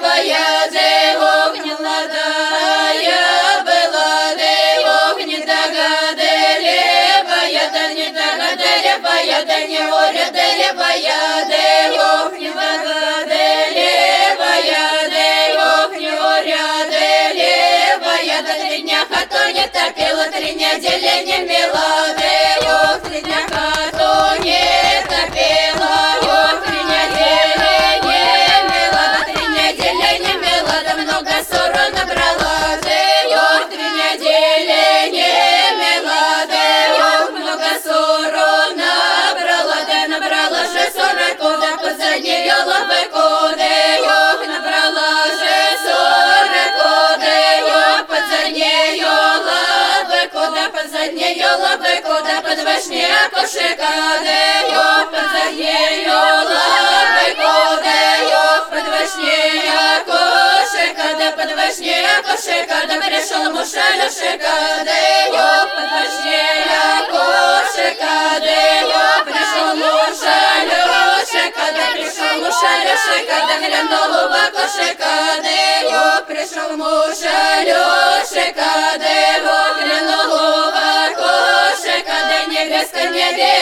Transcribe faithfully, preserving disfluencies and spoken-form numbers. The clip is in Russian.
левая, де вогня ладая была, де вогня дага, де левая, да не дага, де левая, да не оря, де левая, де вогня дага, де левая, де вогня оря, де левая, да три дня хато не топила, три недели не мила, де ох, три дня хато не топила, ох, три недели не мила, да три недели не мила, да много ссора набрала, де ох, три недели не мила, де ох, много ссора набрала, да набрала же сороку, да позади лобыку, де ох, набрала же сороку, де ох, позади лобыку, да позади лобыку, да под вишні кошика, де ох, позади лобыку, де ох, под вишні кошика, да под вишні кошика, да прийшов муша Льошика, де ох, под вишні кошика, де ох, прийшов муша Льошика, да прийшов муша Льошика, да глянув в кошика, де ох, прийшов муша Льошика, де ох, глянув в кошика, де невестка не